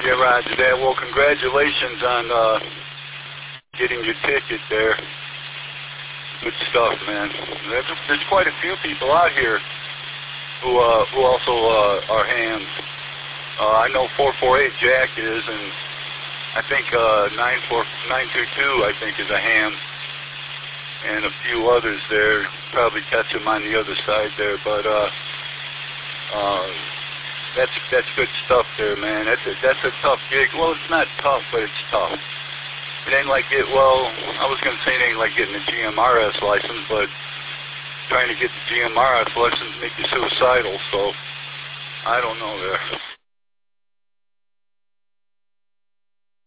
Yeah, roger that. Well, congratulations on getting your ticket there. Good stuff, man. There's quite a few people out here who also are hams. I know 448 Jack is, and I think 922 I think is a ham, and a few others there. Probably catch them on the other side there, but that's good stuff there, man. That's a tough gig. Well, it's not tough, but it's tough. It ain't like I was going to say it ain't like getting a GMRS license, but trying to get the GMRS license make you suicidal, so I don't know there.